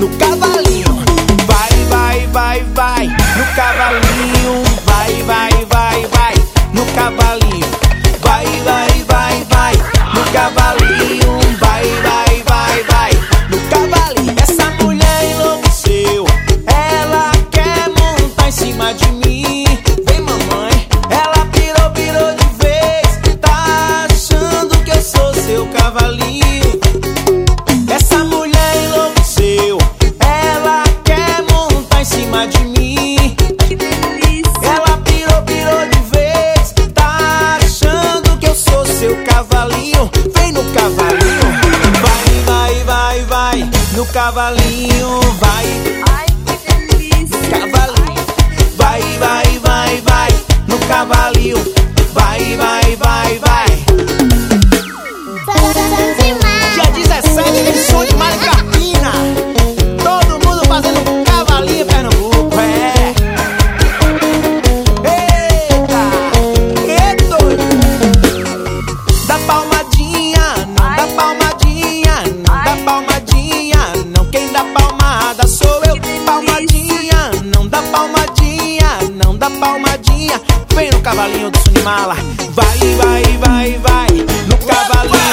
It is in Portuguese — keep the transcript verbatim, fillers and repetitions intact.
no cavalinho. Vai, vai, vai, vai, no cavalinho. Vai, vai, vai, vai, no cavalinho. Vai, vai, vai, vai, no cavalinho. Vai, vai, vai, vai, no cavalinho. Essa mulher enlouqueceu, ela quer montar em cima de mim. Vem, mamãe, ela pirou, pirou de vez. Tá achando que eu sou seu cavalinho. Essa mulher enlouqueceu, ela quer montar em cima de mim. Que delícia! Ela pirou, pirou de vez. Tá achando que eu sou seu cavalinho. Vem no cavalinho. Vai, vai, vai, vai, no cavalinho. Vai, Ai, que delícia! cavalinho. Vai, vai, vai, vai, no cavalinho. Vai, vai, vai, vai. Dia dezessete tem som de Maricapina. Todo mundo fazendo um cavalinho em Pernambuco, é. Eita, que doido. Dá palmadinha, não dá palmadinha, não dá palmadinha, não. Quem dá palmada sou eu. Palmadinha, não dá palmadinha, não dá palmadinha. Vem no cavalinho do Sunimala. Vai, vai, vai, vai, no cavalinho.